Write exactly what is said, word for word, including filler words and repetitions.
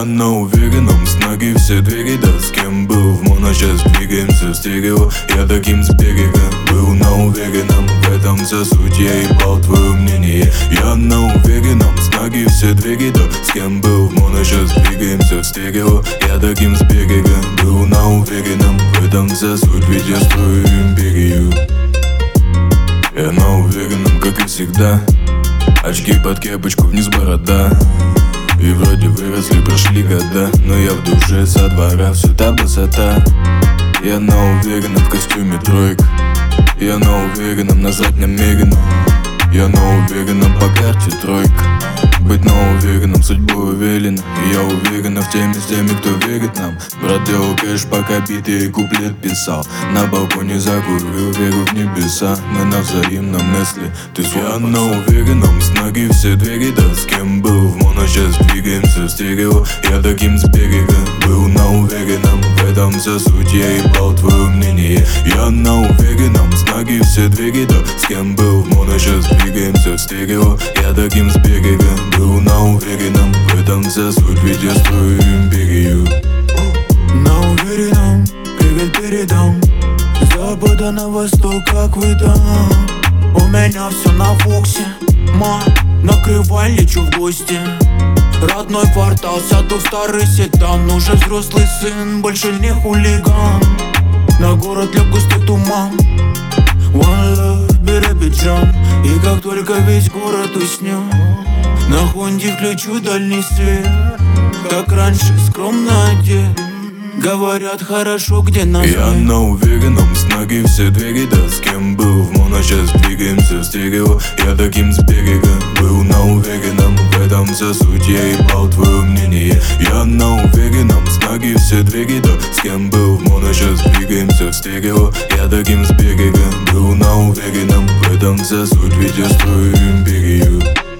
Я на уверенном, с ноги все двери, да с кем был в моно, сейчас двигаемся в стерео. Я таким с берега был на уверенном, в этом вся суть, я ебал твое мнение. Я на уверенном, с ноги все двери, да с кем был в моно, сейчас двигаемся в стерео. Я таким с берега был на уверенном, в этом вся суть, ведь я строю империю. Я на уверенном, как и всегда. Очки под кепочку, вниз борода. И вроде выросли, прошли года, но я в душе со двора, все та высота. Я на уверенном в костюме тройка. Я на уверенном на заднем мерено. Я на уверенном по карте тройка. Быть на уверенном судьбой велено. И я уверенно в теме с теми, кто верит нам. Брат делал кэш, пока битый куплет писал. На балконе закурил, веру в небеса. Мы на взаимном, если ты свой. Я на уверенном, с ноги все двери, да с кем был в моно, сейчас двигаемся в стерео. Я таким с берега был на уверенном, в этом вся суть, я ебал твое мнение. Я на уверенном, с ноги все двери, да с кем был в моно, сейчас двигаемся в стерео. Я таким с берега был на уверенном, в этом вся суть, ведь я строю империю. На уверенном, привет передам. С запада на восток, как вы там. У меня все на фоксе. Ма, накрывай, лечу в гости. Родной квартал, сяду в старый седан. Уже взрослый сын, больше не хулиган. На город лег густой туман. One love, Биробиджан. И как только весь город уснет, на Хонде включу дальний свет. Как раньше, скромно одет. Говорят, хорошо, где нас Я нет. на уверенном, с ноги все двери, да с кем был в моно, сейчас двигаемся в стерео. Я таким с берега был на уверенном, в этом вся суть, я ебал твое мнение. Я на уверенном, с ноги все двери, да с кем был в моно, сейчас двигаемся в стерео. Я таким с берега был на уверенном, в этом вся суть, ведь я строю империю.